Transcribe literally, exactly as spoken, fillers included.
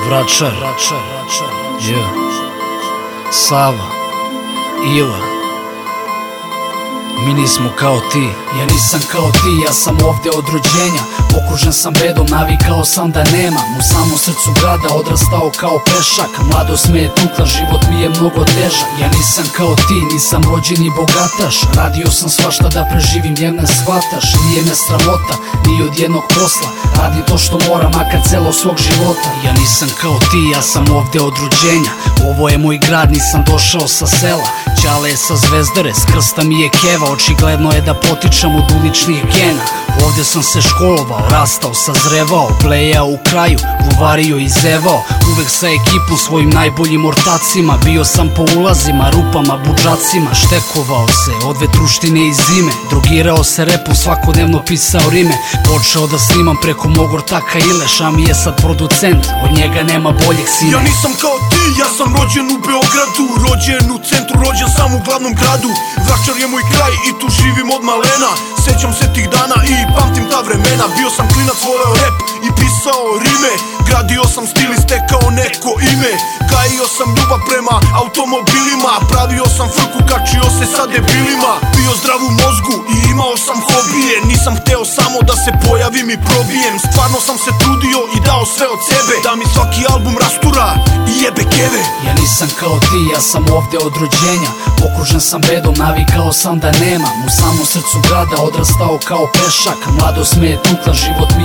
Vračar, yeah. Sava, Ila. Mi nismo kao ti. Ja nisam kao ti, ja sam ovde od rođenja. Okružen sam bedom, navikao sam da nemam. U samom srcu grada odrastao kao pešak. Mladost me je tukla, život mi je mnogo težak. Ja nisam kao ti, nisam rođeni bogataš. Radio sam svašta da preživim, jer ne shvataš. Nije me sramota, ni od jednog posla. Radim to što moram, makar celo svog života. Ja nisam kao ti, ja sam ovde od rođenja. Ovo je moj grad, nisam došao sa sela. Ćale je sa Zvezdare, s krsta mi je keva. Očigledno je da potičem od uličnih gena. Ovde sam se školovao, rastao, sazrevao, plejao u kraju, guvario i zevao. Uvek sa ekipom, svojim najboljim ortacima. Bio sam po ulazima, rupama, budžacima. Štekovao se od vetruštine i zime. Drogirao se repom, svakodnevno pisao rime. Počeo da snimam preko mog ortaka Ileša. Mi je sad producent, od njega nema boljeg sine. Ja nisam kao ti, ja sam rođen u Beogradu. Rođen u centru, rođen sam u glavnom gradu. Vračar je moj kraj i tu živim od malena. Sećam se tih dana i pamtim ta vremena. Bio sam klinac, voleo rap i pisao rime. Gradio sam stil i stekao neko ime. Gajio sam ljubav prema automobilima. Pravio sam frku, kačio se sa debilima. Bio zdrav u mozgu i imao sam hobije. Nisam hteo samo da se pojavim i probijem. Stvarno sam se trudio i dao sve od sebe, da mi svaki album rastura i jebe keve. Ja nisam kao ti, ja sam ovde od rođenja. Okružen sam bedom, navikao sam da nemam. U samom srcu grada odrastao kao pešak. Mladost me je tukla, život mi